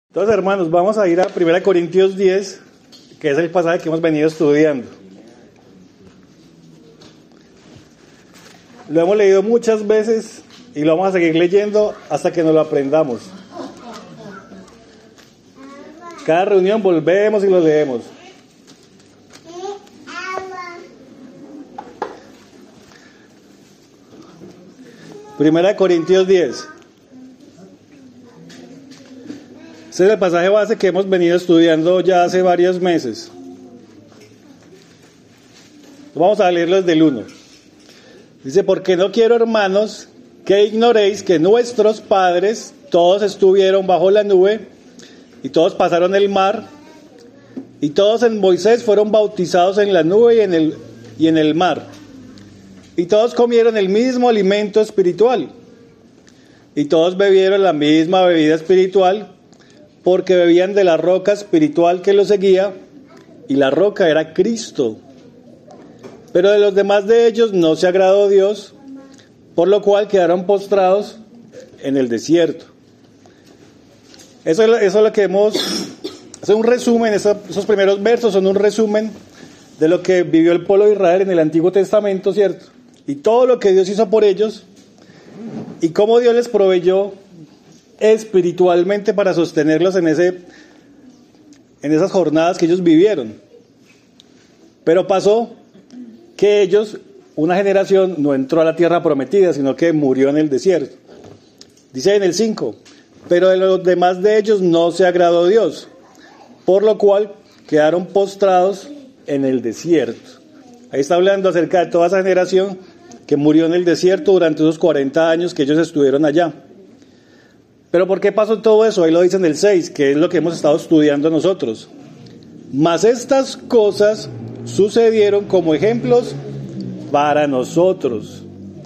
Entonces, hermanos, vamos a ir a 1 Corintios 10, que es el pasaje que hemos venido estudiando. Lo hemos leído muchas veces y lo vamos a seguir leyendo hasta que nos lo aprendamos. Cada reunión volvemos y lo leemos. 1 Corintios 10. Este es el pasaje base que hemos venido estudiando ya hace varios meses. Vamos a leerlo desde el 1. Dice: porque no quiero, hermanos, que ignoréis que nuestros padres todos estuvieron bajo la nube y todos pasaron el mar y todos en Moisés fueron bautizados en la nube y en el mar y todos comieron el mismo alimento espiritual y todos bebieron la misma bebida espiritual, porque bebían de la roca espiritual que los seguía, y la roca era Cristo. Pero de los demás de ellos no se agradó Dios, por lo cual quedaron postrados en el desierto. Eso es lo que hemos... Es un resumen, esos primeros versos son un resumen de lo que vivió el pueblo de Israel en el Antiguo Testamento, ¿cierto? Y todo lo que Dios hizo por ellos, y cómo Dios les proveyó espiritualmente para sostenerlos en esas jornadas que ellos vivieron. Pero pasó que ellos, una generación, no entró a la tierra prometida, sino que murió en el desierto. Dice en el 5: pero de los demás de ellos no se agradó Dios, por lo cual quedaron postrados en el desierto. Ahí está hablando acerca de toda esa generación que murió en el desierto durante esos 40 años que ellos estuvieron allá. Pero ¿por qué pasó todo eso? Ahí lo dice en el 6, que es lo que hemos estado estudiando nosotros. Mas estas cosas sucedieron como ejemplos para nosotros,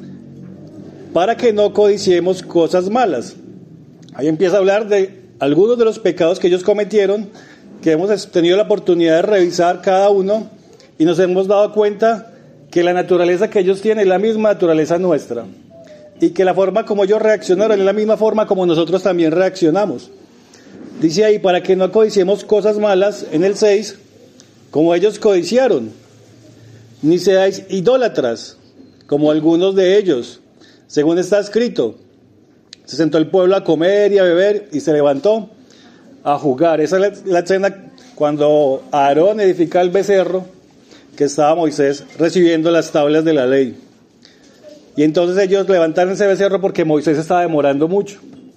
para que no codiciemos cosas malas. Ahí empieza a hablar de algunos de los pecados que ellos cometieron, que hemos tenido la oportunidad de revisar cada uno, y nos hemos dado cuenta que la naturaleza que ellos tienen es la misma naturaleza nuestra. Y que la forma como ellos reaccionaron es la misma forma como nosotros también reaccionamos. Dice ahí, para que no codiciemos cosas malas, en el 6, como ellos codiciaron. Ni seáis idólatras, como algunos de ellos, según está escrito. Se sentó el pueblo a comer y a beber, y se levantó a jugar. Esa es la escena cuando Aarón edifica el becerro, que estaba Moisés recibiendo las tablas de la ley. Y entonces ellos levantaron ese becerro porque Moisés estaba demorando mucho.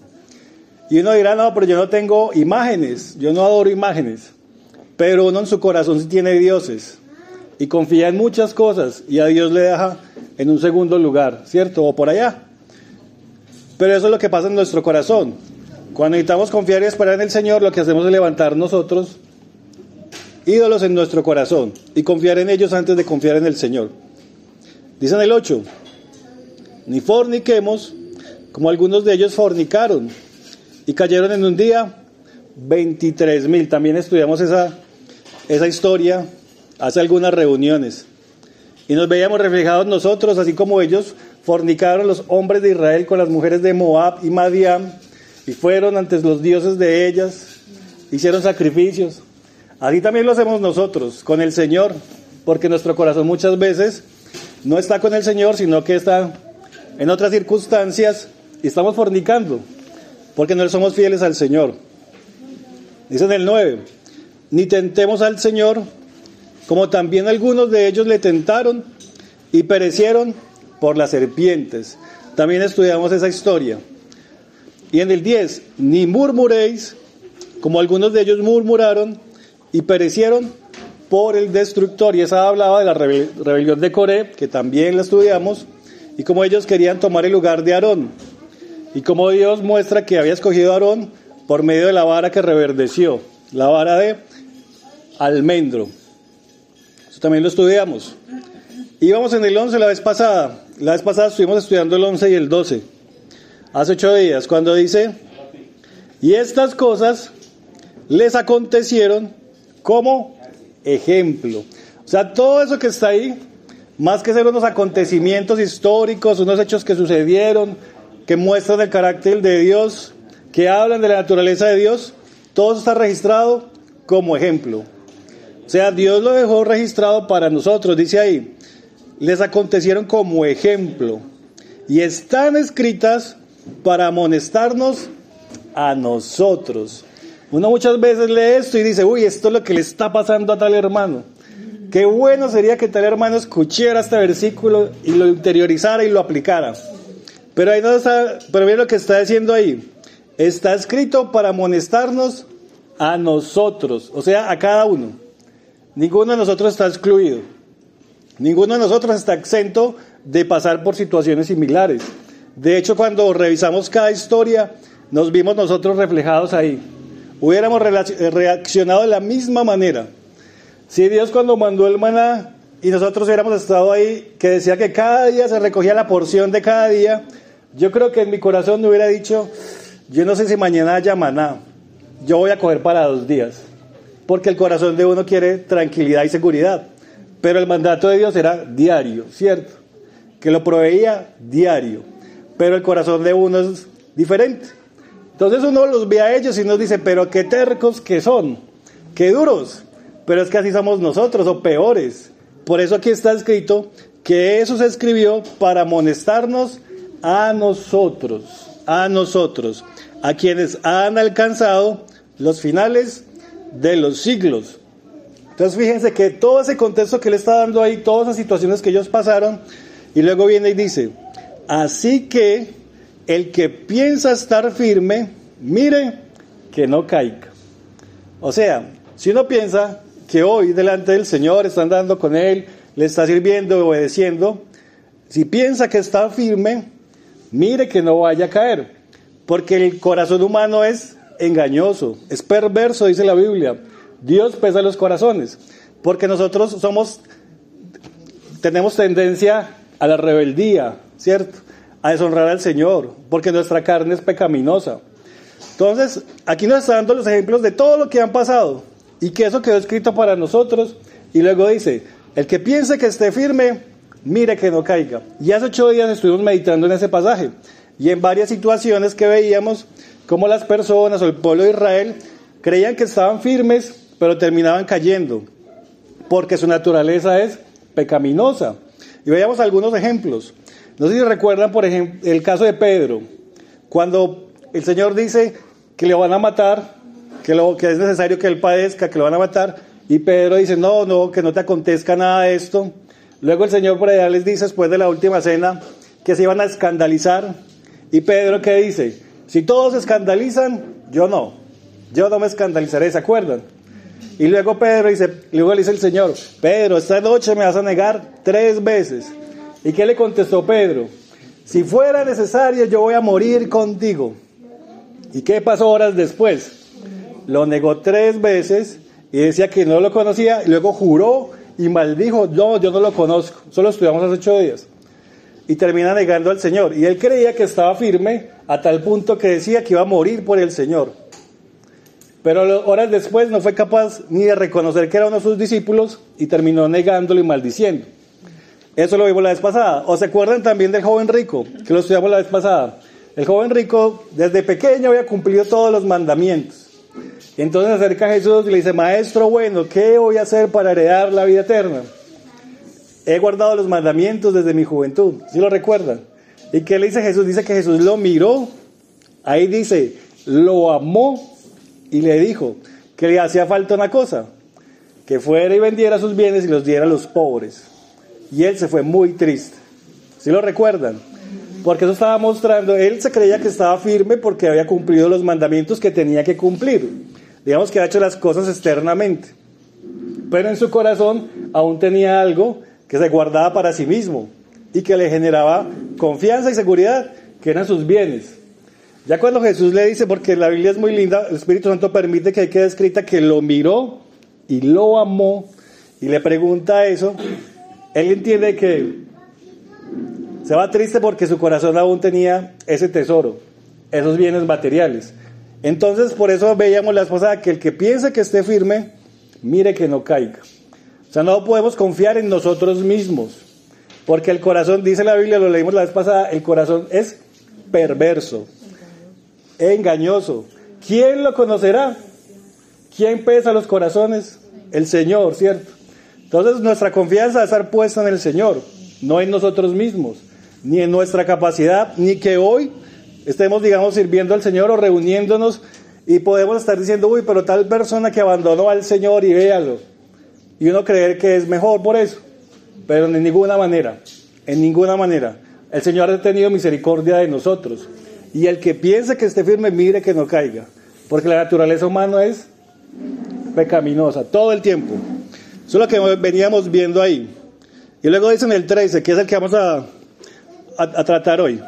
Y uno dirá: no, pero yo no tengo imágenes, yo no adoro imágenes. Pero uno en su corazón sí tiene dioses y confía en muchas cosas, y a Dios le deja en un segundo lugar, ¿cierto? O por allá. Pero eso es lo que pasa en nuestro corazón. Cuando necesitamos confiar y esperar en el Señor, lo que hacemos es levantar nosotros ídolos en nuestro corazón y confiar en ellos antes de confiar en el Señor. Dice en el 8: ni forniquemos, como algunos de ellos fornicaron, y cayeron en un día 23,000. También estudiamos esa historia hace algunas reuniones. Y nos veíamos reflejados nosotros, así como ellos fornicaron los hombres de Israel con las mujeres de Moab y Madián, y fueron ante los dioses de ellas, hicieron sacrificios. Así también lo hacemos nosotros con el Señor, porque nuestro corazón muchas veces no está con el Señor, sino que está en otras circunstancias, y estamos fornicando, porque no somos fieles al Señor. Dice en el 9: ni tentemos al Señor, como también algunos de ellos le tentaron y perecieron por las serpientes. También estudiamos esa historia. Y en el 10: ni murmuréis, como algunos de ellos murmuraron y perecieron por el destructor. Y esa hablaba de la rebelión de Coré, que también la estudiamos, y cómo ellos querían tomar el lugar de Aarón, y cómo Dios muestra que había escogido a Aarón por medio de la vara que reverdeció, la vara de almendro. Eso también lo estudiamos. Y vamos en el 11 la vez pasada. La vez pasada estuvimos estudiando el 11 y el 12, hace 8 días, cuando dice: y estas cosas les acontecieron como ejemplo. O sea, todo eso que está ahí, más que ser unos acontecimientos históricos, unos hechos que sucedieron, que muestran el carácter de Dios, que hablan de la naturaleza de Dios, todo está registrado como ejemplo. O sea, Dios lo dejó registrado para nosotros, dice ahí, les acontecieron como ejemplo y están escritas para amonestarnos a nosotros. Uno muchas veces lee esto y dice, uy, esto es lo que le está pasando a tal hermano. Qué bueno sería que tal hermano escuchara este versículo y lo interiorizara y lo aplicara. Pero ahí no está, pero mira lo que está diciendo ahí. Está escrito para amonestarnos a nosotros, o sea, a cada uno. Ninguno de nosotros está excluido. Ninguno de nosotros está exento de pasar por situaciones similares. De hecho, cuando revisamos cada historia, nos vimos nosotros reflejados ahí. Hubiéramos reaccionado de la misma manera. Si Dios cuando mandó el maná y nosotros hubiéramos estado ahí, que decía que cada día se recogía la porción de cada día, yo creo que en mi corazón me hubiera dicho, yo no sé si mañana haya maná, yo voy a coger para 2 días, porque el corazón de uno quiere tranquilidad y seguridad, pero el mandato de Dios era diario, ¿cierto? Que lo proveía diario, pero el corazón de uno es diferente. Entonces uno los ve a ellos y nos dice, pero qué tercos que son, qué duros. Pero es que así somos nosotros, o peores. Por eso aquí está escrito que eso se escribió para amonestarnos a nosotros, a quienes han alcanzado los finales de los siglos. Entonces fíjense que todo ese contexto que le está dando ahí, todas esas situaciones que ellos pasaron, y luego viene y dice, así que el que piensa estar firme, mire que no caiga. O sea, si uno piensa que hoy delante del Señor está andando con Él, le está sirviendo y obedeciendo, si piensa que está firme, mire que no vaya a caer, porque el corazón humano es engañoso, es perverso, dice la Biblia. Dios pesa los corazones, porque nosotros tenemos tendencia a la rebeldía, ¿cierto? A deshonrar al Señor, porque nuestra carne es pecaminosa. Entonces, aquí nos está dando los ejemplos de todo lo que han pasado, y que eso quedó escrito para nosotros, y luego dice, el que piense que esté firme, mire que no caiga. Y hace 8 días estuvimos meditando en ese pasaje, y en varias situaciones que veíamos, cómo las personas o el pueblo de Israel creían que estaban firmes, pero terminaban cayendo, porque su naturaleza es pecaminosa. Y veíamos algunos ejemplos. No sé si recuerdan, por ejemplo, el caso de Pedro, cuando el Señor dice que le van a matar, que es necesario que él padezca, que lo van a matar, y Pedro dice, no, que no te acontezca nada de esto. Luego el Señor por allá les dice, después de la última cena, que se iban a escandalizar, y Pedro, ¿qué dice? Si todos se escandalizan, yo no me escandalizaré, ¿se acuerdan? Y luego le dice el Señor, Pedro, esta noche me vas a negar 3 veces. ¿Y qué le contestó Pedro? Si fuera necesario, yo voy a morir contigo. ¿Y qué pasó horas después? Lo negó 3 veces y decía que no lo conocía, y luego juró y maldijo, no, yo no lo conozco, solo estudiamos hace 8 días. Y termina negando al Señor. Y él creía que estaba firme a tal punto que decía que iba a morir por el Señor. Pero horas después no fue capaz ni de reconocer que era uno de sus discípulos y terminó negándolo y maldiciendo. Eso lo vimos la vez pasada. ¿O se acuerdan también del joven rico? Que lo estudiamos la vez pasada. El joven rico desde pequeño había cumplido todos los mandamientos. Y entonces se acerca a Jesús y le dice, maestro bueno, ¿qué voy a hacer para heredar la vida eterna? He guardado los mandamientos desde mi juventud. ¿Sí lo recuerdan? ¿Y qué le dice Jesús? Dice que Jesús lo miró. Ahí dice, lo amó y le dijo que le hacía falta una cosa, que fuera y vendiera sus bienes y los diera a los pobres. Y él se fue muy triste. ¿Sí lo recuerdan? Porque eso estaba mostrando, él se creía que estaba firme porque había cumplido los mandamientos que tenía que cumplir. Digamos que ha hecho las cosas externamente. Pero en su corazón aún tenía algo que se guardaba para sí mismo y que le generaba confianza y seguridad, que eran sus bienes. Ya cuando Jesús le dice, porque la Biblia es muy linda, el Espíritu Santo permite que quede escrita que lo miró y lo amó, y le pregunta eso, él entiende que se va triste porque su corazón aún tenía ese tesoro, esos bienes materiales. Entonces, por eso veíamos la esposa, que el que piense que esté firme, mire que no caiga. O sea, no podemos confiar en nosotros mismos, porque el corazón, dice la Biblia, lo leímos la vez pasada, el corazón es perverso, engañoso. ¿Quién lo conocerá? ¿Quién pesa los corazones? El Señor, ¿cierto? Entonces nuestra confianza debe estar puesta en el Señor, no en nosotros mismos, ni en nuestra capacidad, ni que hoy estemos, digamos, sirviendo al Señor o reuniéndonos y podemos estar diciendo, uy, pero tal persona que abandonó al Señor y véalo. Y uno creer que es mejor por eso, pero en ninguna manera, en ninguna manera. El Señor ha tenido misericordia de nosotros. Y el que piense que esté firme, mire que no caiga, porque la naturaleza humana es pecaminosa todo el tiempo. Eso es lo que veníamos viendo ahí. Y luego dice en el 13, que es el que vamos a tratar hoy.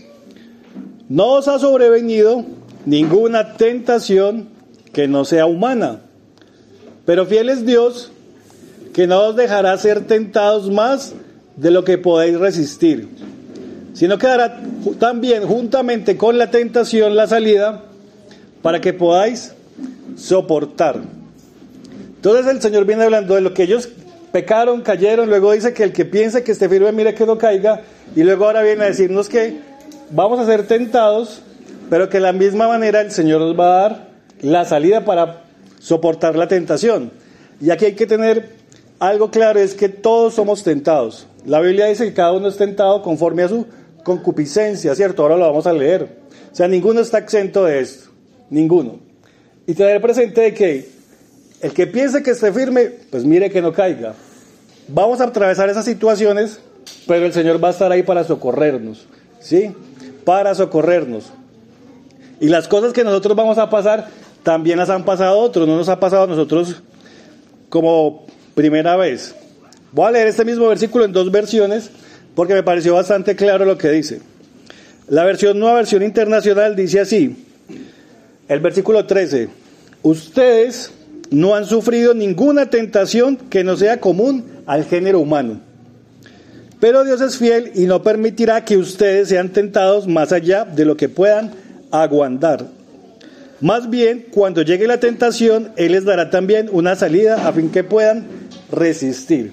No os ha sobrevenido ninguna tentación que no sea humana, pero fiel es Dios, que no os dejará ser tentados más de lo que podéis resistir, sino que dará también juntamente con la tentación la salida para que podáis soportar. Entonces el Señor viene hablando de lo que ellos pecaron, cayeron, luego dice que el que piense que esté firme mire que no caiga, y luego ahora viene a decirnos que vamos a ser tentados, pero que de la misma manera el Señor nos va a dar la salida para soportar la tentación. Y aquí hay que tener algo claro, es que todos somos tentados. La Biblia dice que cada uno es tentado conforme a su concupiscencia, ¿cierto? Ahora lo vamos a leer. O sea, ninguno está exento de esto, ninguno. Y tener presente de que el que piense que esté firme, pues mire que no caiga. Vamos a atravesar esas situaciones, pero el Señor va a estar ahí para socorrernos, ¿sí? Para socorrernos. Y las cosas que nosotros vamos a pasar, también las han pasado otros, no nos ha pasado a nosotros como primera vez. Voy a leer este mismo versículo en dos versiones, porque me pareció bastante claro lo que dice. La nueva versión internacional dice así, el versículo 13, ustedes no han sufrido ninguna tentación que no sea común al género humano. Pero Dios es fiel y no permitirá que ustedes sean tentados más allá de lo que puedan aguantar. Más bien, cuando llegue la tentación, Él les dará también una salida a fin que puedan resistir.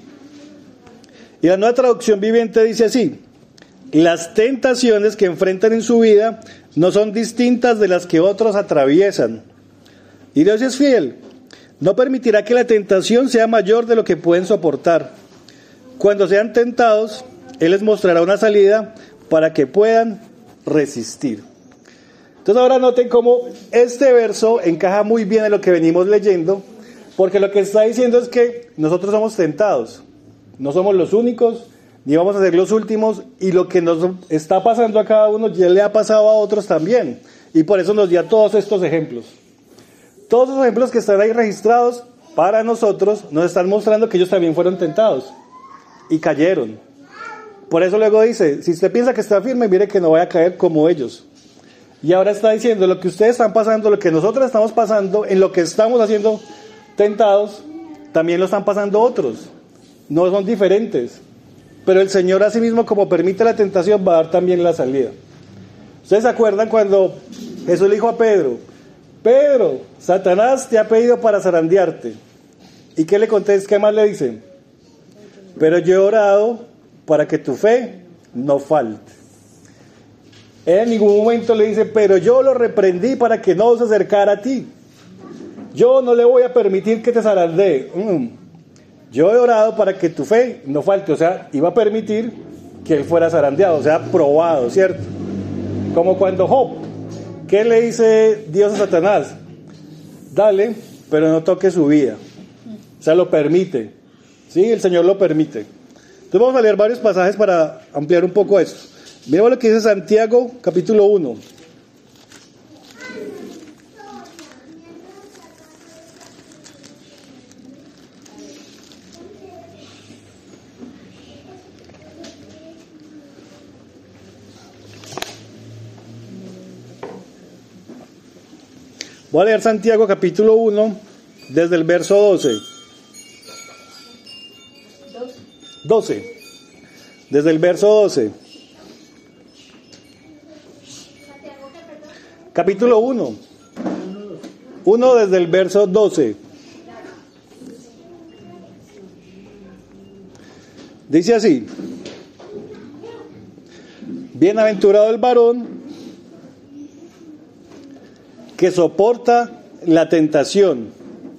Y la Nueva Traducción Viviente dice así, las tentaciones que enfrentan en su vida no son distintas de las que otros atraviesan. Y Dios es fiel. No permitirá que la tentación sea mayor de lo que pueden soportar. Cuando sean tentados, Él les mostrará una salida para que puedan resistir. Entonces ahora noten cómo este verso encaja muy bien en lo que venimos leyendo, porque lo que está diciendo es que nosotros somos tentados. No somos los únicos, ni vamos a ser los últimos, y lo que nos está pasando a cada uno ya le ha pasado a otros también. Y por eso nos dio todos estos ejemplos. Todos los ejemplos que están ahí registrados para nosotros nos están mostrando que ellos también fueron tentados y cayeron. Por eso luego dice, si usted piensa que está firme, mire que no vaya a caer como ellos. Y ahora está diciendo, lo que ustedes están pasando, lo que nosotros estamos pasando, en lo que estamos haciendo tentados, también lo están pasando otros. No son diferentes. Pero el Señor asimismo, como permite la tentación, va a dar también la salida. ¿Ustedes se acuerdan cuando Jesús le dijo a Pedro, Pedro, Satanás te ha pedido para zarandearte? ¿Y qué le contesta? ¿Qué más le dice? Pero yo he orado para que tu fe no falte. Él en ningún momento le dice, pero yo lo reprendí para que no se acercara a ti. Yo no le voy a permitir que te zarandee. Yo he orado para que tu fe no falte. O sea, iba a permitir que él fuera zarandeado, o sea, probado, ¿cierto? Como cuando Job, ¿qué le dice Dios a Satanás? Dale, pero no toque su vida. O sea, lo permite. Sí, el Señor lo permite. Entonces vamos a leer varios pasajes para ampliar un poco esto. Miremos lo que dice Santiago, capítulo 1. Voy a leer Santiago capítulo 1 desde el verso 12. 12. Desde el verso 12. Capítulo 1. 1 desde el verso 12. Dice así: bienaventurado el varón que soporta la tentación,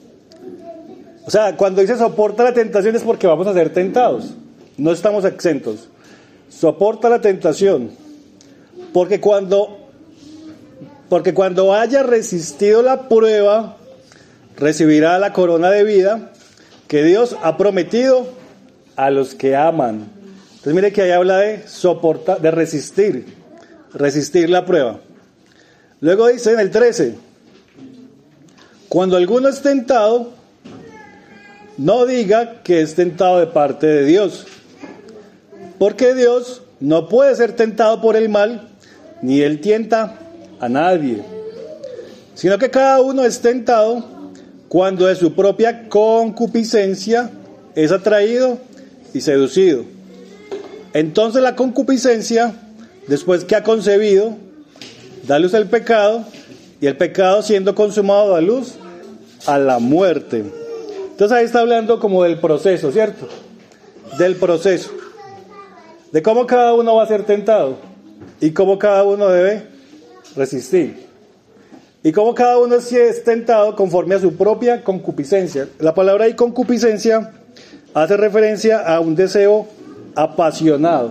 O sea, cuando dice soporta la tentación es porque vamos a ser tentados. No estamos exentos. Soporta la tentación. Porque cuando haya resistido la prueba, recibirá la corona de vida que Dios ha prometido a los que aman. Entonces mire que ahí habla de soportar, de resistir la prueba. Luego dice en el 13, cuando alguno es tentado, no diga que es tentado de parte de Dios, porque Dios no puede ser tentado por el mal, ni Él tienta a nadie, sino que cada uno es tentado cuando de su propia concupiscencia es atraído y seducido. Entonces la concupiscencia, después que ha concebido, da luz al pecado, y el pecado siendo consumado da luz a la muerte. Entonces ahí está hablando como del proceso, ¿cierto? Del proceso. De cómo cada uno va a ser tentado y cómo cada uno debe resistir. Y cómo cada uno es tentado conforme a su propia concupiscencia. La palabra ahí concupiscencia hace referencia a un deseo apasionado,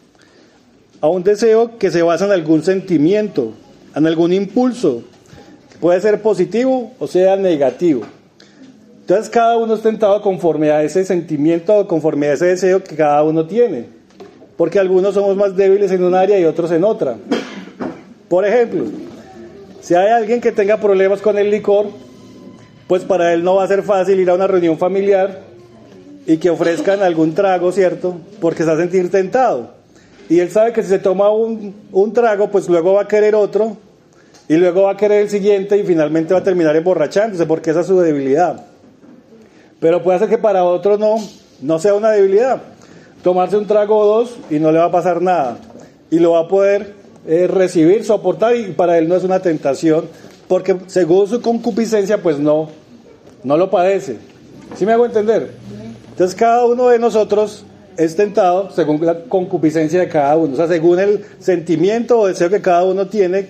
a un deseo que se basa en algún sentimiento, en algún impulso, que puede ser positivo o sea negativo. Entonces cada uno es tentado conforme a ese sentimiento o conforme a ese deseo que cada uno tiene, porque algunos somos más débiles en un área y otros en otra. Por ejemplo, si hay alguien que tenga problemas con el licor, pues para él no va a ser fácil ir a una reunión familiar y que ofrezcan algún trago, ¿cierto? Porque se va a sentir tentado. Y él sabe que si se toma un trago, pues luego va a querer otro, y luego va a querer el siguiente, y finalmente va a terminar emborrachándose, porque esa es su debilidad. Pero puede ser que para otro no sea una debilidad. Tomarse un trago o dos y no le va a pasar nada. Y lo va a poder recibir, soportar, y para él no es una tentación, porque según su concupiscencia, pues no lo padece. ¿Sí me hago entender? Entonces cada uno de nosotros es tentado según la concupiscencia de cada uno, o sea, según el sentimiento o deseo que cada uno tiene,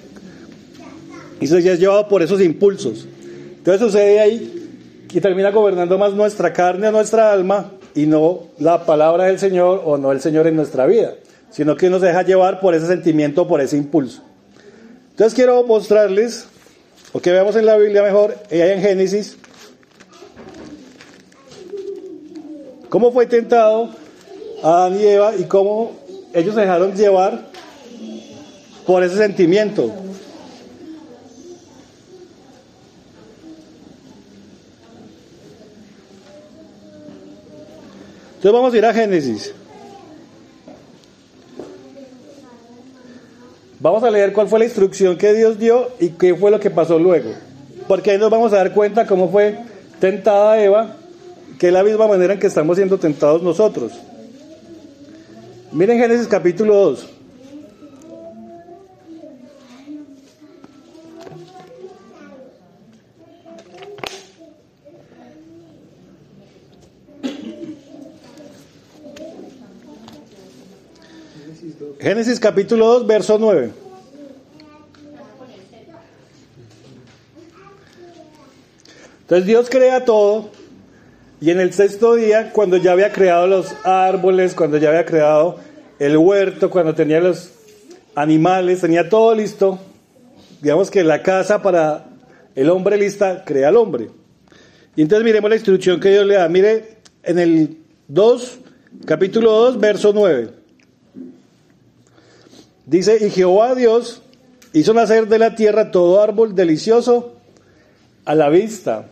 y eso ya es llevado por esos impulsos. Entonces sucede ahí que termina gobernando más nuestra carne o nuestra alma, y no la palabra del Señor o no el Señor en nuestra vida, sino que uno se deja llevar por ese sentimiento, por ese impulso. Entonces quiero mostrarles, o que veamos en la Biblia mejor, ahí en Génesis, cómo fue tentado Adán y Eva y cómo ellos se dejaron llevar por ese sentimiento. Entonces vamos a ir a Génesis. Vamos a leer cuál fue la instrucción que Dios dio y qué fue lo que pasó luego. Porque ahí nos vamos a dar cuenta cómo fue tentada Eva, que es la misma manera en que estamos siendo tentados nosotros. Miren Génesis capítulo 2. Génesis capítulo 2, verso 9. Entonces Dios crea todo, y en el sexto día, cuando ya había creado los árboles, cuando ya había creado el huerto, cuando tenía los animales, tenía todo listo, digamos que la casa para el hombre lista, crea al hombre. Y entonces miremos la instrucción que Dios le da. Mire en el 2, capítulo 2, verso 9. Dice, y Jehová Dios hizo nacer de la tierra todo árbol delicioso a la vista.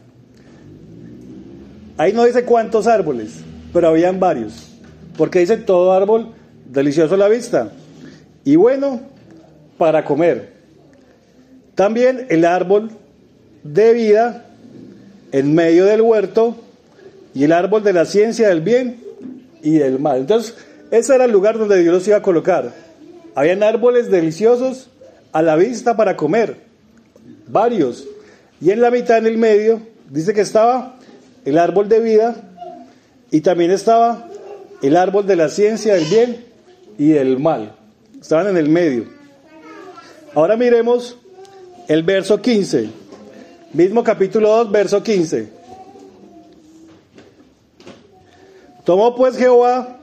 Ahí no dice cuántos árboles, pero habían varios. Porque dice todo árbol delicioso a la vista y bueno para comer. También el árbol de vida en medio del huerto y el árbol de la ciencia del bien y del mal. Entonces, ese era el lugar donde Dios los iba a colocar. Habían árboles deliciosos a la vista para comer, varios. Y en la mitad, en el medio, dice que estaba el árbol de vida y también estaba el árbol de la ciencia del bien y del mal. Estaban en el medio. Ahora miremos el verso 15. Mismo capítulo 2, verso 15. Tomó pues Jehová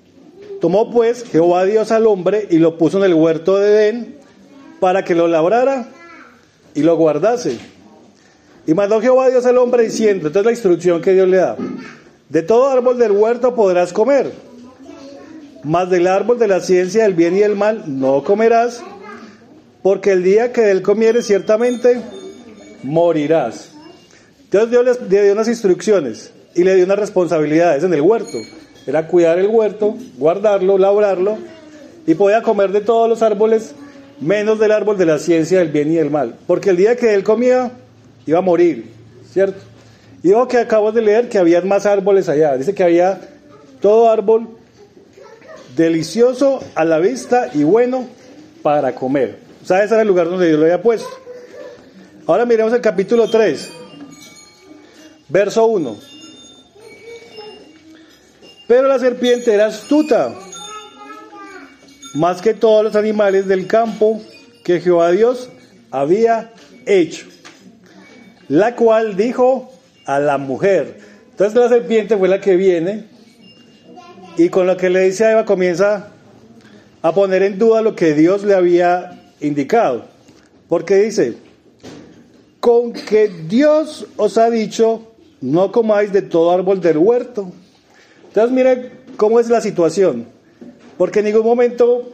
Dios al hombre y lo puso en el huerto de Edén para que lo labrara y lo guardase. Y mandó Jehová Dios al hombre diciendo, esta es la instrucción que Dios le da: de todo árbol del huerto podrás comer, mas del árbol de la ciencia del bien y del mal no comerás, porque el día que de él comieres ciertamente morirás. Entonces Dios le dio unas instrucciones y le dio unas responsabilidades en el huerto. Era cuidar el huerto, guardarlo, labrarlo, y podía comer de todos los árboles, menos del árbol de la ciencia del bien y del mal, porque el día que él comía iba a morir, ¿cierto? Y lo que acabo de leer, que había más árboles allá. Dice que había todo árbol delicioso a la vista y bueno para comer. O sea, ese era el lugar donde Dios lo había puesto. Ahora miremos el capítulo 3, verso 1. Pero la serpiente era astuta, más que todos los animales del campo que Jehová Dios había hecho, la cual dijo a la mujer. Entonces la serpiente fue la que viene y con lo que le dice a Eva comienza a poner en duda lo que Dios le había indicado, porque dice: con que Dios os ha dicho, no comáis de todo árbol del huerto. Entonces miren cómo es la situación, porque en ningún momento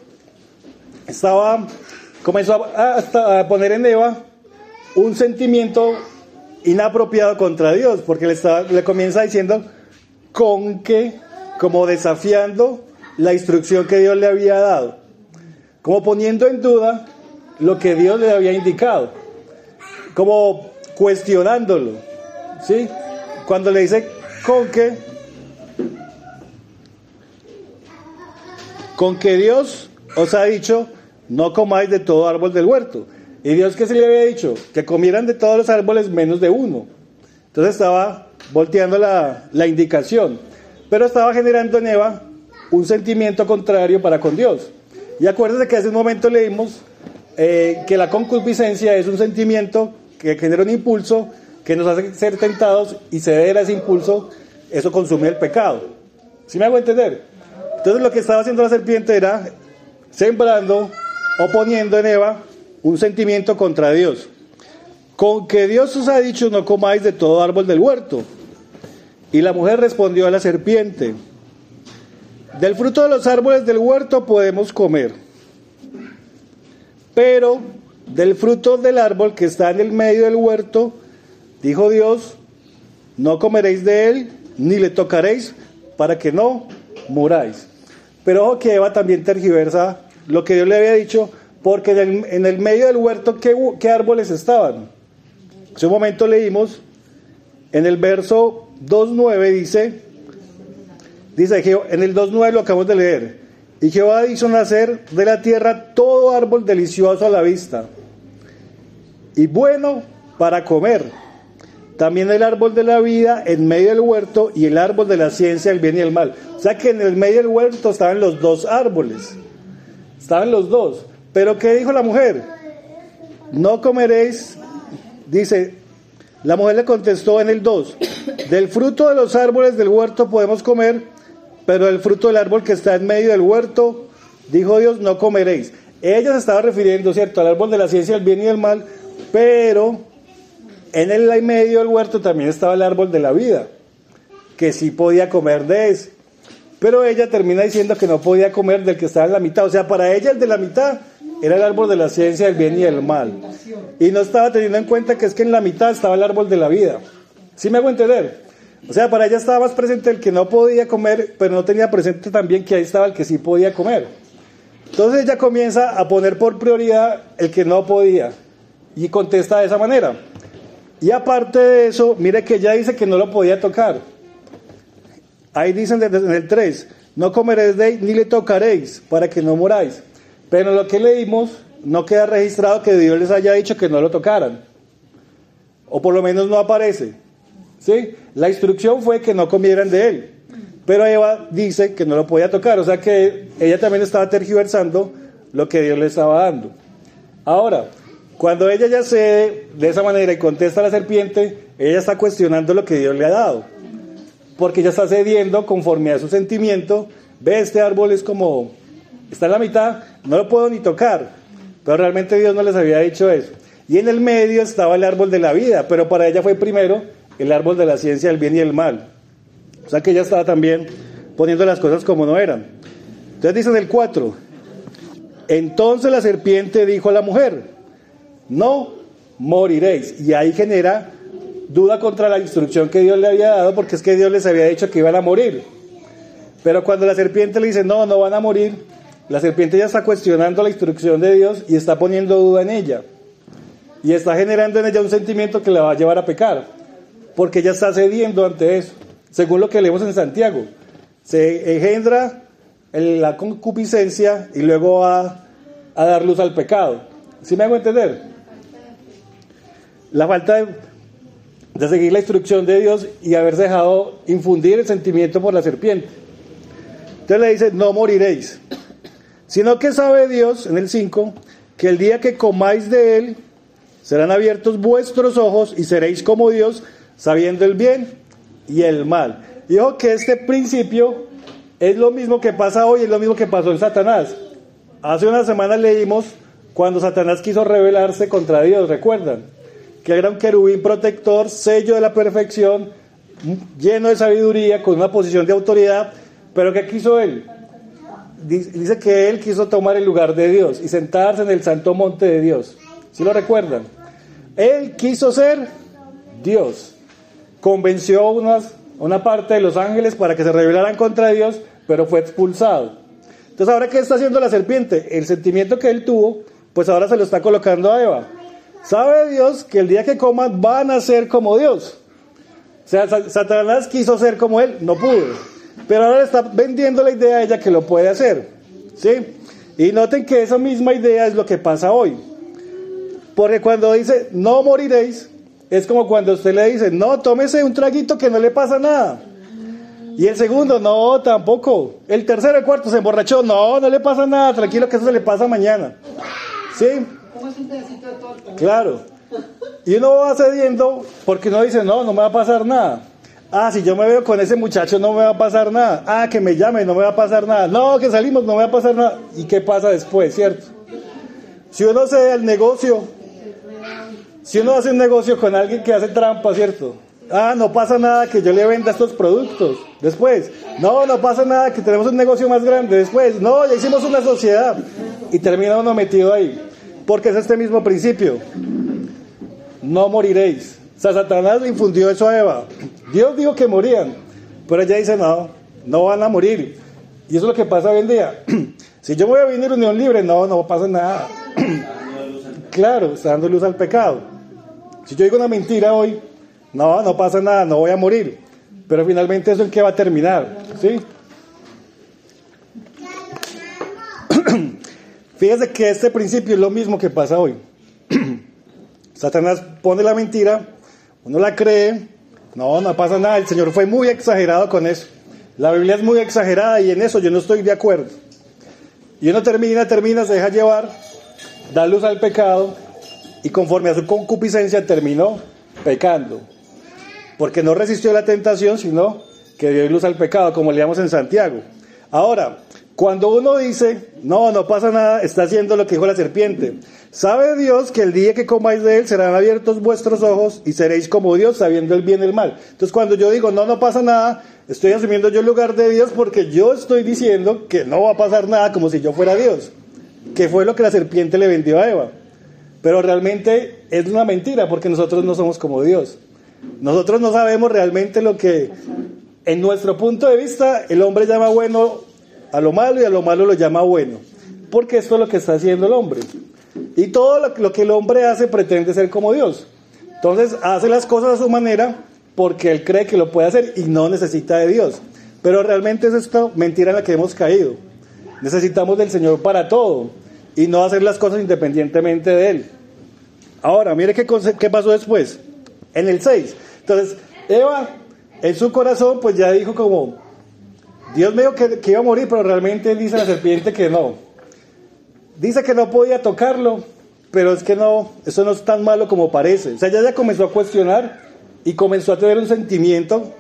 comenzó a poner en Eva un sentimiento inapropiado contra Dios, porque le comienza diciendo con que, como desafiando la instrucción que Dios le había dado, como poniendo en duda lo que Dios le había indicado, como cuestionándolo, ¿sí? Cuando le dice con que Dios os ha dicho, no comáis de todo árbol del huerto. Y Dios, ¿qué se le había dicho? Que comieran de todos los árboles menos de uno. Entonces estaba volteando la indicación, pero estaba generando en Eva un sentimiento contrario para con Dios. Y acuérdense que hace un momento leímos que la concupiscencia es un sentimiento que genera un impulso que nos hace ser tentados, y ceder a ese impulso, eso consume el pecado. ¿Sí me hago entender? Entonces lo que estaba haciendo la serpiente era sembrando o poniendo en Eva un sentimiento contra Dios. Con que Dios os ha dicho, no comáis de todo árbol del huerto. Y la mujer respondió a la serpiente: del fruto de los árboles del huerto podemos comer, pero del fruto del árbol que está en el medio del huerto, dijo Dios, no comeréis de él, ni le tocaréis, para que no muráis. Pero ojo que Eva también tergiversa lo que Dios le había dicho, porque en el medio del huerto, ¿qué árboles estaban? Hace un momento leímos, en el verso 2.9 dice, en el 2.9 lo acabamos de leer: y Jehová hizo nacer de la tierra todo árbol delicioso a la vista y bueno para comer, también el árbol de la vida en medio del huerto y el árbol de la ciencia del bien y el mal. O sea que en el medio del huerto estaban los dos árboles, estaban los dos. Pero ¿qué dijo la mujer? No comeréis, dice, la mujer le contestó en el 2, del fruto de los árboles del huerto podemos comer, pero del fruto del árbol que está en medio del huerto, dijo Dios, no comeréis. Ella se estaba refiriendo, ¿cierto?, al árbol de la ciencia del bien y del mal, pero en el medio del huerto también estaba el árbol de la vida, que sí podía comer de ese. Pero ella termina diciendo que no podía comer del que estaba en la mitad. O sea, para ella el de la mitad era el árbol de la ciencia del bien y del mal. Y no estaba teniendo en cuenta que es que en la mitad estaba el árbol de la vida. ¿Sí me hago entender? O sea, para ella estaba más presente el que no podía comer, pero no tenía presente también que ahí estaba el que sí podía comer. Entonces ella comienza a poner por prioridad el que no podía. Y contesta de esa manera. Y aparte de eso, mire que ella dice que no lo podía tocar. Ahí dicen en el 3, no comeréis de él, ni le tocaréis, para que no muráis. Pero lo que leímos, no queda registrado que Dios les haya dicho que no lo tocaran. O por lo menos no aparece. ¿Sí? La instrucción fue que no comieran de él. Pero Eva dice que no lo podía tocar. O sea que ella también estaba tergiversando lo que Dios le estaba dando. Ahora, cuando ella ya cede de esa manera y contesta a la serpiente, ella está cuestionando lo que Dios le ha dado. porque ella está cediendo conforme a su sentimiento. Ve, este árbol es como, está en la mitad, no lo puedo ni tocar, pero realmente Dios no les había dicho eso. Y en el medio estaba el árbol de la vida, pero para ella fue primero el árbol de la ciencia del bien y el mal. O sea que ella estaba también poniendo las cosas como no eran. Entonces dice en el 4, entonces la serpiente dijo a la mujer, no moriréis. Y ahí genera duda contra la instrucción que Dios le había dado, porque es que Dios les había dicho que iban a morir. Pero cuando la serpiente le dice, no, no van a morir, la serpiente ya está cuestionando la instrucción de Dios y está poniendo duda en ella. Y está generando en ella un sentimiento que la va a llevar a pecar, porque ella está cediendo ante eso. Según lo que leemos en Santiago, se engendra la concupiscencia y luego va a dar luz al pecado. ¿Sí me hago entender? La falta de seguir la instrucción de Dios y haberse dejado infundir el sentimiento por la serpiente. Entonces le dice, no moriréis, sino que sabe Dios, en el 5, que el día que comáis de él, serán abiertos vuestros ojos y seréis como Dios, sabiendo el bien y el mal. Y ojo que este principio es lo mismo que pasa hoy, es lo mismo que pasó en Satanás. Hace unas semanas leímos cuando Satanás quiso rebelarse contra Dios, ¿recuerdan? Que era un querubín protector, sello de la perfección, lleno de sabiduría, con una posición de autoridad. ¿Pero qué quiso él? Dice que él quiso tomar el lugar de Dios y sentarse en el santo monte de Dios. ¿Sí lo recuerdan? Él quiso ser Dios. Convenció a una parte de los ángeles para que se rebelaran contra Dios, pero fue expulsado. Entonces, ¿ahora qué está haciendo la serpiente? El sentimiento que él tuvo, pues ahora se lo está colocando a Eva. Sabe Dios que el día que coman van a ser como Dios. O sea, Satanás quiso ser como él, no pudo. Pero ahora le está vendiendo la idea a ella que lo puede hacer. ¿Sí? Y noten que esa misma idea es lo que pasa hoy. Porque cuando dice, no moriréis, es como cuando usted le dice, no, tómese un traguito que no le pasa nada. Y el segundo, no, tampoco. El tercero, el cuarto se emborrachó, no, no le pasa nada, tranquilo que eso se le pasa mañana. ¿Sí? ¿Cómo es un pedacito de torta? Claro. Y uno va cediendo porque uno dice, no, no me va a pasar nada. Ah, si yo me veo con ese muchacho no me va a pasar nada. Ah, que me llame, no me va a pasar nada. No, que salimos, no me va a pasar nada. ¿Y qué pasa después, cierto? Si uno cede al negocio, si uno hace un negocio con alguien que hace trampa, ¿cierto? Ah, no pasa nada que yo le venda estos productos. Después, no, no pasa nada que tenemos un negocio más grande. Después, no, ya hicimos una sociedad. Y termina uno metido ahí. Porque es este mismo principio. No moriréis. O sea, Satanás le infundió eso a Eva. Dios dijo que morían, pero ella dice, no, no van a morir. Y eso es lo que pasa hoy en día. Si yo me voy a venir a unión libre, no, no pasa nada. Claro, está dando luz al pecado. Si yo digo una mentira hoy, no, no pasa nada, no voy a morir. Pero finalmente eso en qué va a terminar, ¿sí? Fíjese que este principio es lo mismo que pasa hoy. Satanás pone la mentira, uno la cree, no, no pasa nada, el Señor fue muy exagerado con eso. La Biblia es muy exagerada y en eso yo no estoy de acuerdo. Y uno termina, se deja llevar, da luz al pecado y conforme a su concupiscencia terminó pecando. Porque no resistió la tentación, sino que dio luz al pecado, como leíamos en Santiago. Ahora, cuando uno dice, no, no pasa nada, está haciendo lo que dijo la serpiente. Sabe Dios que el día que comáis de él serán abiertos vuestros ojos y seréis como Dios, sabiendo el bien y el mal. Entonces cuando yo digo, no, no pasa nada, estoy asumiendo yo el lugar de Dios porque yo estoy diciendo que no va a pasar nada como si yo fuera Dios. Que fue lo que la serpiente le vendió a Eva. Pero realmente es una mentira porque nosotros no somos como Dios. Nosotros no sabemos realmente lo que, en nuestro punto de vista, el hombre llama bueno a lo malo y a lo malo lo llama bueno. Porque esto es lo que está haciendo el hombre. Y todo lo que el hombre hace pretende ser como Dios. Entonces hace las cosas a su manera porque él cree que lo puede hacer y no necesita de Dios. Pero realmente es esta mentira en la que hemos caído. Necesitamos del Señor para todo y no hacer las cosas independientemente de Él. Ahora, mire qué pasó después. En el 6. Entonces, Eva, en su corazón, pues ya dijo como, Dios me dijo que iba a morir, pero realmente él dice a la serpiente que no. Dice que no podía tocarlo, pero es que no, eso no es tan malo como parece. O sea, ella ya comenzó a cuestionar y comenzó a tener un sentimiento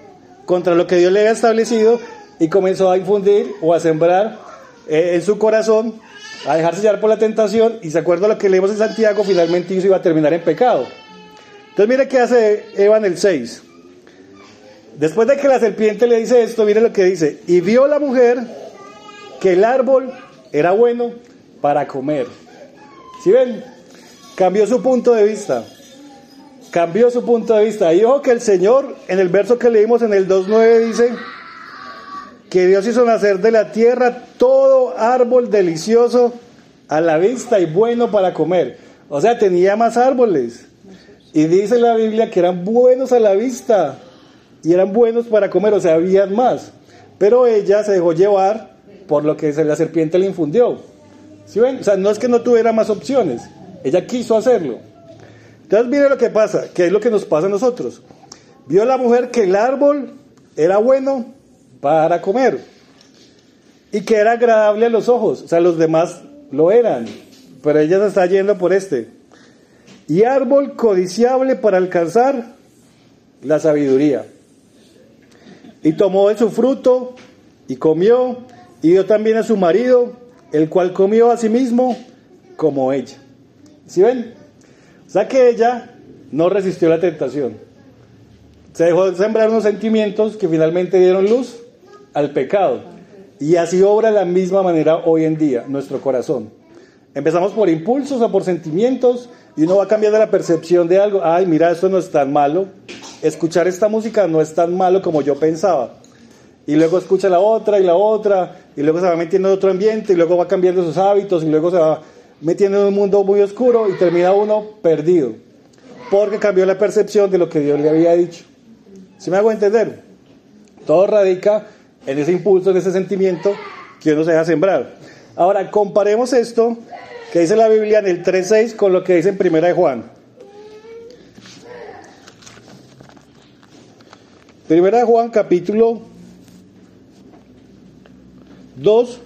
contra lo que Dios le había establecido y comenzó a infundir o a sembrar en su corazón, a dejarse llevar por la tentación, y se acuerda lo que leemos en Santiago, finalmente eso iba a terminar en pecado. Entonces mire qué hace Eva en el 6. Después de que la serpiente le dice esto, mire lo que dice: y vio la mujer que el árbol era bueno para comer. ¿Sí ven? Cambió su punto de vista. Cambió su punto de vista. Y ojo que el Señor, en el verso que leímos en el 2:9, dice que Dios hizo nacer de la tierra todo árbol delicioso a la vista y bueno para comer. O sea, tenía más árboles. Y dice la Biblia que eran buenos a la vista y eran buenos para comer, o sea, habían más. Pero ella se dejó llevar por lo que la serpiente le infundió. ¿Sí ven? O sea, no es que no tuviera más opciones, ella quiso hacerlo. Entonces mire lo que pasa, que es lo que nos pasa a nosotros. Vio la mujer que el árbol era bueno para comer y que era agradable a los ojos, o sea, los demás lo eran, pero ella se está yendo por este. Y árbol codiciable para alcanzar la sabiduría. Y tomó de su fruto y comió, y dio también a su marido, el cual comió a sí mismo como ella. ¿Sí ven? O sea que ella no resistió la tentación. Se dejó sembrar unos sentimientos que finalmente dieron luz al pecado. Y así obra de la misma manera hoy en día nuestro corazón. Empezamos por impulsos o por sentimientos, y uno va cambiando la percepción de algo. Ay, mira, esto no es tan malo. Escuchar esta música no es tan malo como yo pensaba. Y luego escucha la otra, y luego se va metiendo en otro ambiente, y luego va cambiando sus hábitos, y luego se va metiendo en un mundo muy oscuro, y termina uno perdido, porque cambió la percepción de lo que Dios le había dicho. ¿Sí me hago entender? Todo radica en ese impulso, en ese sentimiento que uno se deja sembrar. Ahora, comparemos esto que dice la Biblia en el 3:6 con lo que dice en Primera de Juan. Primera de Juan, capítulo 2.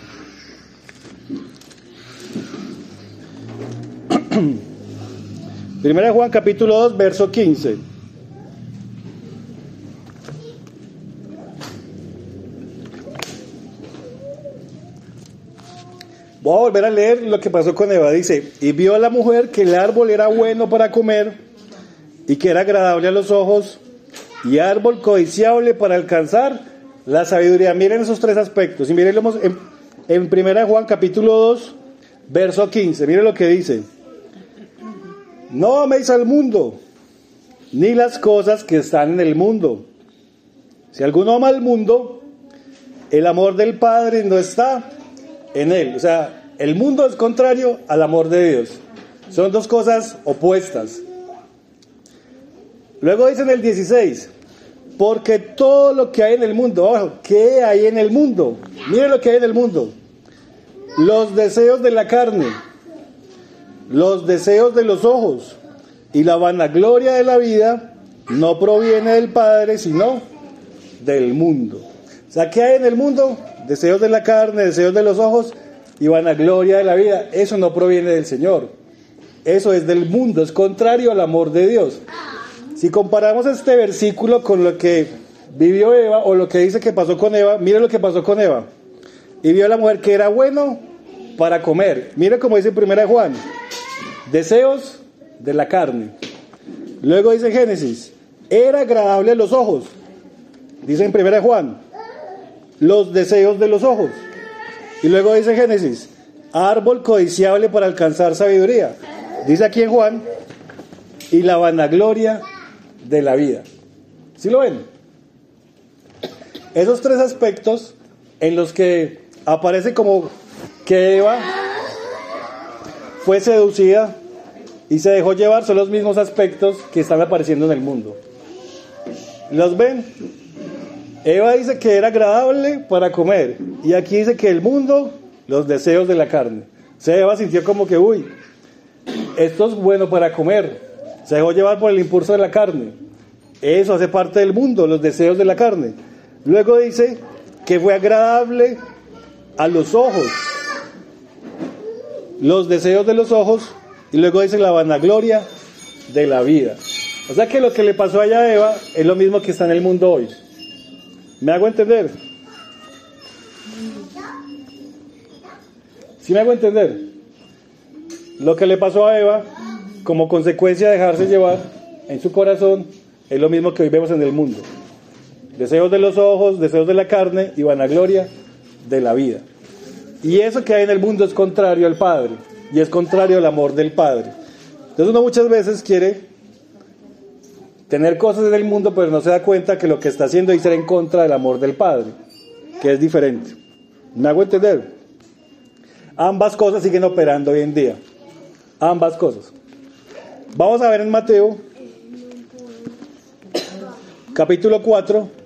Primera de Juan, capítulo 2, verso 15. Voy a volver a leer lo que pasó con Eva. Dice: y vio a la mujer que el árbol era bueno para comer y que era agradable a los ojos y árbol codiciable para alcanzar la sabiduría. Miren esos tres aspectos. Y miren en Primera de Juan capítulo 2 verso 15. Miren lo que dice: no améis al mundo ni las cosas que están en el mundo. Si alguno ama al mundo, el amor del Padre no está en él. O sea, el mundo es contrario al amor de Dios. Son dos cosas opuestas. Luego dice en el 16: porque todo lo que hay en el mundo, ojo, ¿qué hay en el mundo? Miren lo que hay en el mundo: los deseos de la carne, los deseos de los ojos y la vanagloria de la vida no proviene del Padre, sino del mundo. O sea, ¿qué hay en el mundo? Deseos de la carne, deseos de los ojos y vanagloria de la vida. Eso no proviene del Señor. Eso es del mundo, es contrario al amor de Dios. Si comparamos este versículo con lo que vivió Eva, o lo que dice que pasó con Eva, mire lo que pasó con Eva. Y vio a la mujer que era bueno para comer. Mire como dice en Primera de Juan: deseos de la carne. Luego dice Génesis: era agradable a los ojos. Dice en Primera de Juan: los deseos de los ojos. Y luego dice Génesis: árbol codiciable para alcanzar sabiduría. Dice aquí en Juan: y la vanagloria de la vida. ¿Sí lo ven? Esos tres aspectos en los que aparece como que Eva fue seducida y se dejó llevar son los mismos aspectos que están apareciendo en el mundo. ¿Los ven? Eva dice que era agradable para comer, y aquí dice que el mundo, los deseos de la carne. O sea, Eva sintió como que, uy, esto es bueno para comer. Se dejó llevar por el impulso de la carne. Eso hace parte del mundo, los deseos de la carne. Luego dice que fue agradable a los ojos, los deseos de los ojos, y luego dice la vanagloria de la vida. O sea que lo que le pasó allá a Eva es lo mismo que está en el mundo hoy. ¿Me hago entender? ¿Sí me hago entender? Lo que le pasó a Eva, como consecuencia de dejarse llevar en su corazón, es lo mismo que hoy vemos en el mundo. Deseos de los ojos, deseos de la carne y vanagloria de la vida. Y eso que hay en el mundo es contrario al Padre, y es contrario al amor del Padre. Entonces uno muchas veces quiere tener cosas en el mundo, pero no se da cuenta que lo que está haciendo es ir en contra del amor del Padre, que es diferente. ¿Me hago entender? Ambas cosas siguen operando hoy en día. Ambas cosas. Vamos a ver en Mateo, capítulo 4.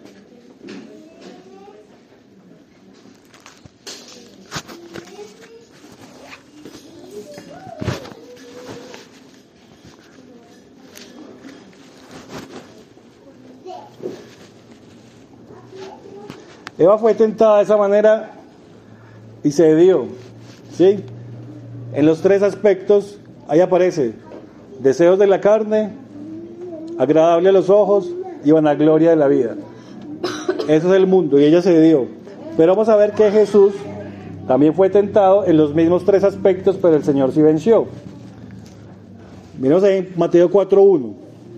Eva fue tentada de esa manera y cedió, ¿sí? En los tres aspectos, ahí aparece deseos de la carne, agradable a los ojos y vanagloria de la vida. Eso es el mundo y ella cedió. Pero vamos a ver que Jesús también fue tentado en los mismos tres aspectos, pero el Señor sí venció. Miremos ahí en Mateo 4:1.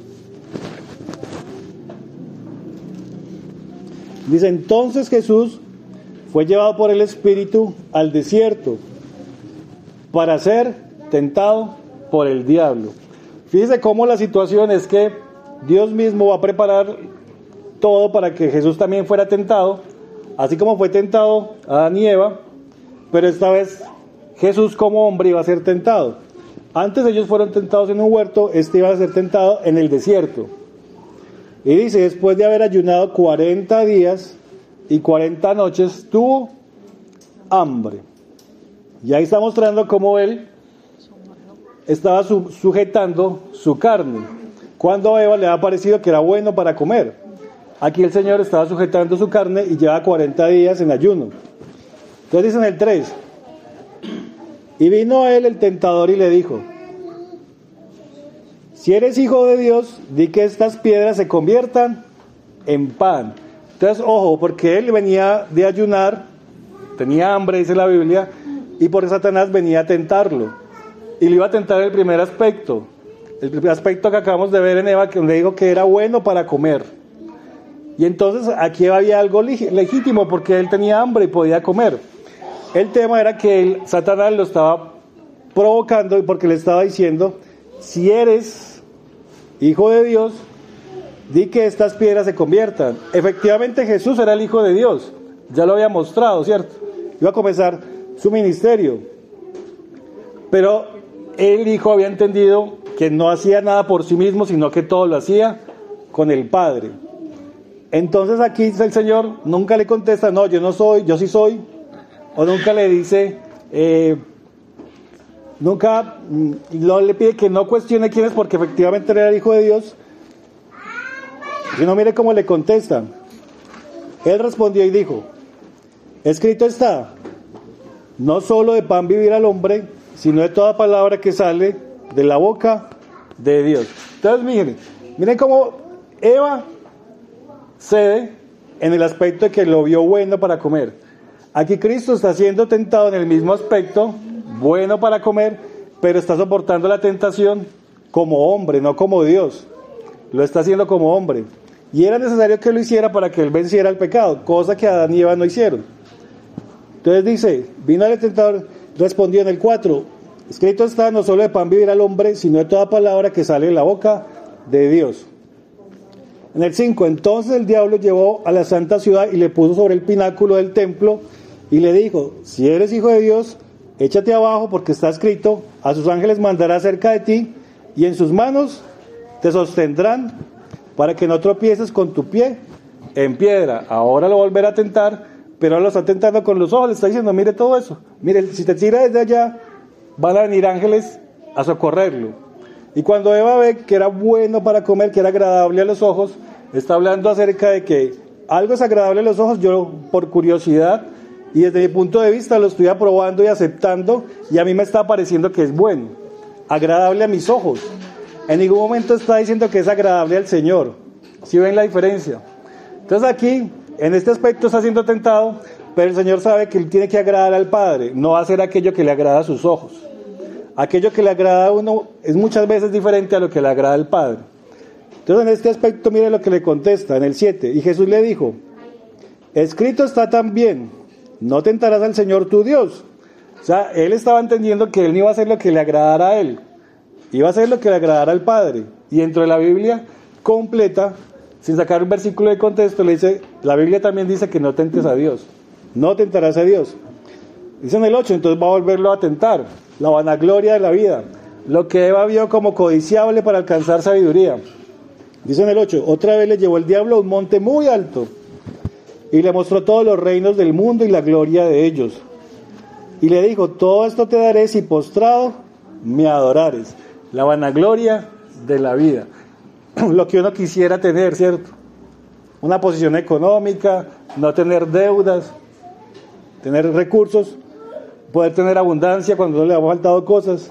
Dice, entonces Jesús fue llevado por el Espíritu al desierto para ser tentado por el diablo. Fíjese cómo la situación es que Dios mismo va a preparar todo para que Jesús también fuera tentado, así como fue tentado Adán y Eva, pero esta vez Jesús como hombre iba a ser tentado. Antes ellos fueron tentados en un huerto, este iba a ser tentado en el desierto. Y dice, después de haber ayunado 40 días y 40 noches, tuvo hambre. Y ahí está mostrando cómo él estaba sujetando su carne, cuando a Eva le ha parecido que era bueno para comer. Aquí el Señor estaba sujetando su carne y lleva 40 días en ayuno. Entonces dice en el 3, y vino a él el tentador y le dijo, si eres hijo de Dios, di que estas piedras se conviertan en pan. Entonces, ojo, porque él venía de ayunar, tenía hambre, dice la Biblia, y por Satanás venía a tentarlo. Y le iba a tentar el primer aspecto que acabamos de ver en Eva, que donde dijo que era bueno para comer. Y entonces aquí había algo legítimo, porque él tenía hambre y podía comer. El tema era que Satanás lo estaba provocando, y porque le estaba diciendo, si eres hijo de Dios, di que estas piedras se conviertan. Efectivamente Jesús era el hijo de Dios, ya lo había mostrado, ¿cierto? Iba a comenzar su ministerio, pero el hijo había entendido que no hacía nada por sí mismo, sino que todo lo hacía con el Padre. Entonces aquí el Señor nunca le contesta, no, yo no soy, yo sí soy, o nunca le dice, nunca no le pide que no cuestione quién es, porque efectivamente era el hijo de Dios. Y no, mire cómo le contestan. Él respondió y dijo, escrito está, no solo de pan vivirá el hombre, sino de toda palabra que sale de la boca de Dios. Entonces miren cómo Eva cede en el aspecto de que lo vio bueno para comer. Aquí Cristo está siendo tentado en el mismo aspecto, bueno para comer, pero está soportando la tentación como hombre, no como Dios. Lo está haciendo como hombre. Y era necesario que lo hiciera para que él venciera el pecado, cosa que Adán y Eva no hicieron. Entonces dice, vino el tentador, respondió en el 4, escrito está, no solo de pan vivirá el hombre, sino de toda palabra que sale de la boca de Dios. En el 5, entonces el diablo llevó a la santa ciudad y le puso sobre el pináculo del templo y le dijo, si eres hijo de Dios, échate abajo, porque está escrito, a sus ángeles mandará cerca de ti y en sus manos te sostendrán para que no tropieces con tu pie en piedra. Ahora lo volverá a tentar, pero ahora lo está tentando con los ojos, le está diciendo, mire todo eso, mire, si te tira desde allá, van a venir ángeles a socorrerlo. Y cuando Eva ve que era bueno para comer, que era agradable a los ojos, está hablando acerca de que algo es agradable a los ojos. Yo, por curiosidad y desde mi punto de vista, lo estoy aprobando y aceptando, y a mí me está pareciendo que es bueno, agradable a mis ojos. En ningún momento está diciendo que es agradable al Señor. ¿Sí ven la diferencia? Entonces aquí En este aspecto está siendo tentado, pero el Señor sabe que él tiene que agradar al Padre, no hacer aquello que le agrada a sus ojos. Aquello que le agrada a uno es muchas veces diferente a lo que le agrada al Padre. Entonces en este aspecto mire lo que le contesta en el 7. Y Jesús le dijo, escrito está también, no tentarás al Señor tu Dios. O sea, él estaba entendiendo que él no iba a hacer lo que le agradara a él, iba a hacer lo que le agradara al Padre. Y dentro de la Biblia completa, sin sacar un versículo de contexto, le dice, la Biblia también dice que no tentes a Dios, no tentarás a Dios. Dice en el 8, entonces va a volverlo a tentar, la vanagloria de la vida, lo que Eva vio como codiciable para alcanzar sabiduría. Dice en el 8, otra vez le llevó el diablo a un monte muy alto y le mostró todos los reinos del mundo y la gloria de ellos. Y le dijo, todo esto te daré si postrado me adorares. La vanagloria de la vida. Lo que uno quisiera tener, ¿cierto? Una posición económica, no tener deudas, tener recursos, poder tener abundancia cuando no le han faltado cosas.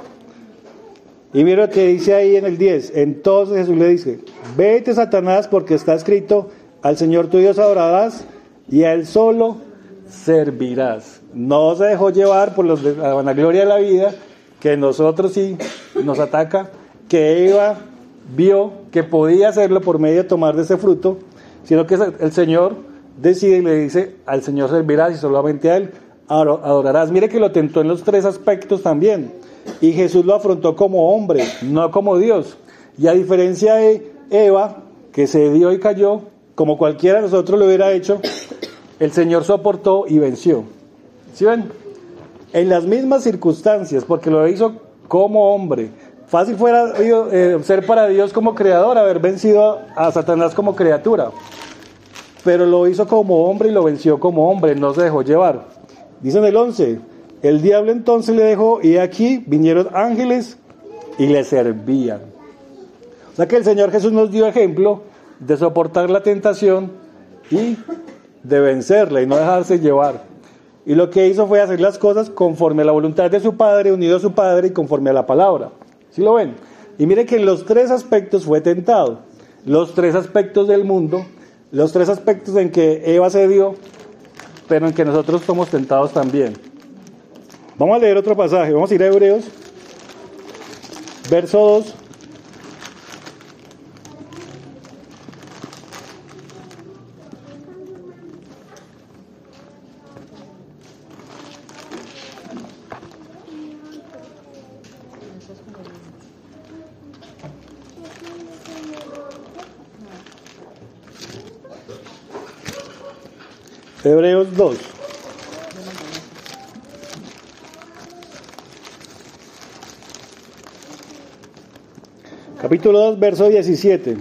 Y mira lo que dice ahí en el 10. Entonces Jesús le dice, vete Satanás, porque está escrito, al Señor tu Dios adorarás y a Él solo servirás. No se dejó llevar por la vanagloria de la vida, que nosotros sí nos ataca, que Eva vio que podía hacerlo por medio de tomar de ese fruto, sino que el Señor decide y le dice, al Señor servirás y solamente a Él adorarás. Mire que lo tentó en los tres aspectos también, y Jesús lo afrontó como hombre, no como Dios. Y a diferencia de Eva, que se dio y cayó, como cualquiera de nosotros lo hubiera hecho, el Señor soportó y venció. ¿Sí ven? En las mismas circunstancias, porque lo hizo como hombre. Fácil fuera ser para Dios como creador, haber vencido a Satanás como criatura. Pero lo hizo como hombre y lo venció como hombre, no se dejó llevar. Dice en el 11, el diablo entonces le dejó, y aquí vinieron ángeles y le servían. O sea que el Señor Jesús nos dio ejemplo de soportar la tentación y de vencerla y no dejarse llevar. Y lo que hizo fue hacer las cosas conforme a la voluntad de su Padre, unido a su Padre y conforme a la palabra. ¿Sí lo ven? Y mire que en los tres aspectos fue tentado. Los tres aspectos del mundo, los tres aspectos en que Eva se dio, pero en que nosotros somos tentados también. Vamos a leer otro pasaje. Vamos a ir a Hebreos, verso 2. Hebreos 2. Capítulo 2, verso 17.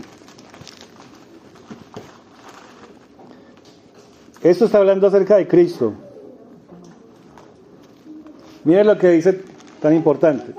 Esto está hablando acerca de Cristo. Miren lo que dice tan importante.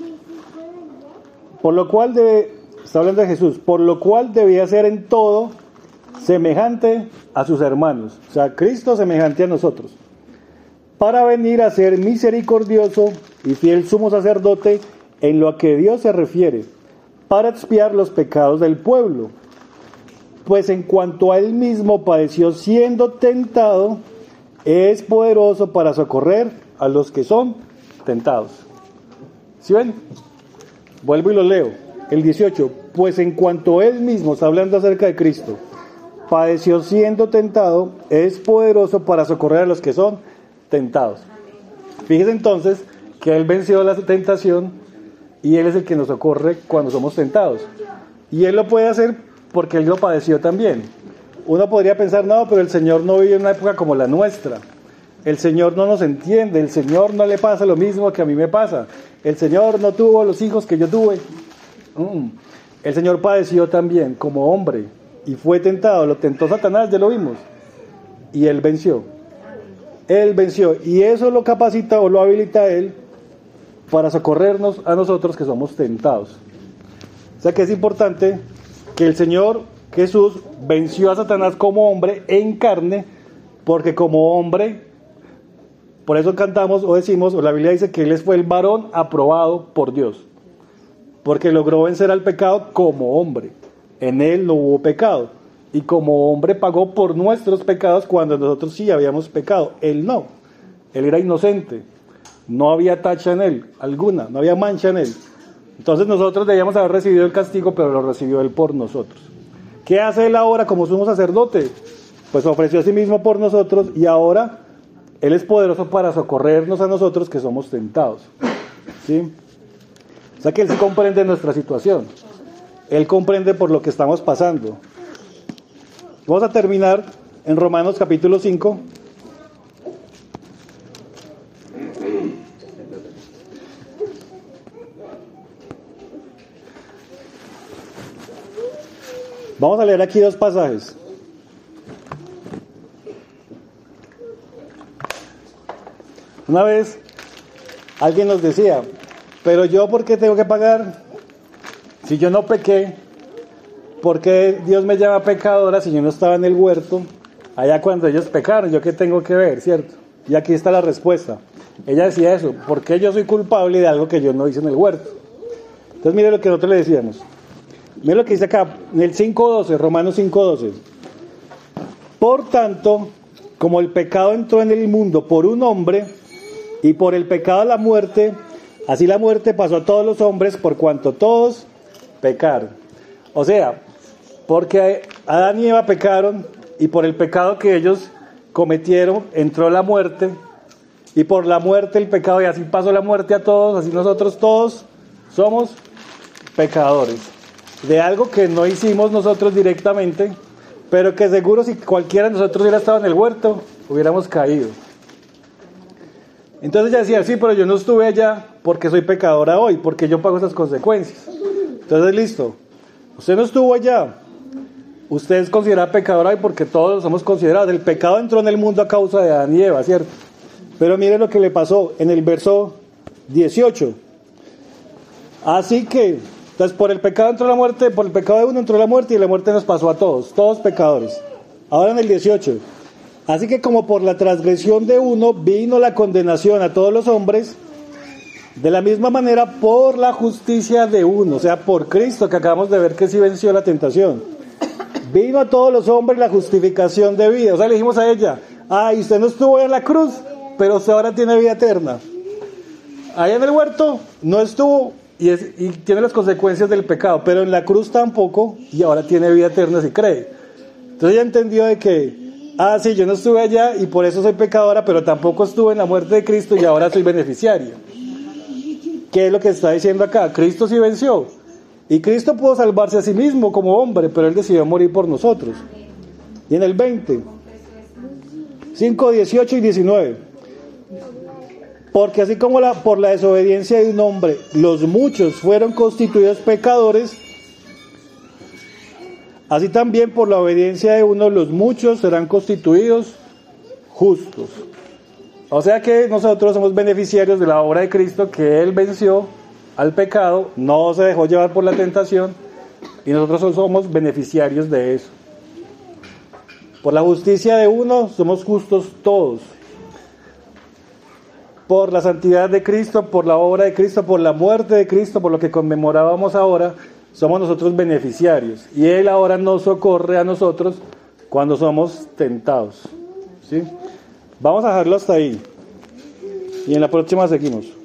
Por lo cual está hablando de Jesús, por lo cual debía ser en todo semejante a sus hermanos, o sea, Cristo semejante a nosotros, para venir a ser misericordioso y fiel sumo sacerdote en lo a que Dios se refiere, para expiar los pecados del pueblo, pues en cuanto a él mismo padeció siendo tentado, es poderoso para socorrer a los que son tentados. ¿Sí ven? Vuelvo y lo leo, el 18, pues en cuanto a él mismo, está hablando acerca de Cristo, padeció siendo tentado, es poderoso para socorrer a los que son tentados. Fíjese entonces que Él venció la tentación y Él es el que nos socorre cuando somos tentados. Y Él lo puede hacer porque Él lo padeció también. Uno podría pensar, no, pero el Señor no vive en una época como la nuestra. El Señor no nos entiende, el Señor no le pasa lo mismo que a mí me pasa. El Señor no tuvo los hijos que yo tuve. El Señor padeció también como hombre. Y fue tentado, lo tentó Satanás, ya lo vimos. Y Él venció. Él venció. Y eso lo capacita o lo habilita a Él para socorrernos a nosotros que somos tentados. O sea que es importante que el Señor Jesús venció a Satanás como hombre en carne, porque como hombre, por eso cantamos o decimos, o la Biblia dice que Él fue el varón aprobado por Dios. Porque logró vencer al pecado como hombre. En Él no hubo pecado. y como hombre pagó por nuestros pecados cuando nosotros sí habíamos pecado. Él no. Él era inocente. No había tacha en él, alguna, no había mancha en él. Entonces nosotros debíamos haber recibido el castigo, pero lo recibió él por nosotros. ¿Qué hace él ahora como sumo sacerdote? Pues ofreció a sí mismo por nosotros y ahora él es poderoso para socorrernos a nosotros que somos tentados. ¿Sí? O sea que él sí comprende nuestra situación. Él comprende por lo que estamos pasando. Vamos a terminar en Romanos capítulo 5. Vamos a leer aquí dos pasajes. Una vez alguien nos decía, pero yo ¿por qué tengo que pagar? Si yo no pequé, ¿por qué Dios me llama pecadora si yo no estaba en el huerto? Allá cuando ellos pecaron, ¿yo qué tengo que ver, cierto? Y aquí está la respuesta. Ella decía eso, ¿por qué yo soy culpable de algo que yo no hice en el huerto? Entonces mire lo que nosotros le decíamos. Mire lo que dice acá, en el 5.12, Romanos 5.12. Por tanto, como el pecado entró en el mundo por un hombre, y por el pecado la muerte, así la muerte pasó a todos los hombres por cuanto todos pecaron. O sea, porque Adán y Eva pecaron, y por el pecado que ellos cometieron entró la muerte, y por la muerte el pecado, y así pasó la muerte a todos, así nosotros todos somos pecadores. De algo que no hicimos nosotros directamente, pero que seguro si cualquiera de nosotros hubiera estado en el huerto, hubiéramos caído. Entonces ella decía, sí, pero yo no estuve allá porque soy pecadora hoy, porque yo pago esas consecuencias. Entonces, listo, usted no estuvo allá, usted es considerada pecadora hoy porque todos somos considerados. El pecado entró en el mundo a causa de Adán y Eva, ¿cierto? Pero mire lo que le pasó en el verso 18. Así que, entonces por el pecado entró la muerte, por el pecado de uno entró la muerte y la muerte nos pasó a todos pecadores. Ahora en el 18. Así que como por la transgresión de uno vino la condenación a todos los hombres, de la misma manera por la justicia de uno, o sea, por Cristo, que acabamos de ver que sí venció la tentación, vino a todos los hombres la justificación de vida. O sea, le dijimos a ella, y usted no estuvo en la cruz, pero usted ahora tiene vida eterna. Allá en el huerto no estuvo y tiene las consecuencias del pecado, pero en la cruz tampoco, y ahora tiene vida eterna si cree. Entonces ella entendió de que sí, yo no estuve allá y por eso soy pecadora, pero tampoco estuve en la muerte de Cristo y ahora soy beneficiaria. ¿Qué es lo que está diciendo acá? Cristo sí venció. Y Cristo pudo salvarse a sí mismo como hombre, pero Él decidió morir por nosotros. Y en el 20, 5, 18 y 19. Porque así como por la desobediencia de un hombre, los muchos fueron constituidos pecadores, así también por la obediencia de uno, los muchos serán constituidos justos. O sea que nosotros somos beneficiarios de la obra de Cristo, que Él venció al pecado, no se dejó llevar por la tentación, y nosotros somos beneficiarios de eso. Por la justicia de uno somos justos todos. Por la santidad de Cristo, por la obra de Cristo, por la muerte de Cristo, por lo que conmemorábamos ahora, somos nosotros beneficiarios. Y Él ahora nos socorre a nosotros cuando somos tentados. ¿Sí? Vamos a dejarlo hasta ahí. Y en la próxima seguimos.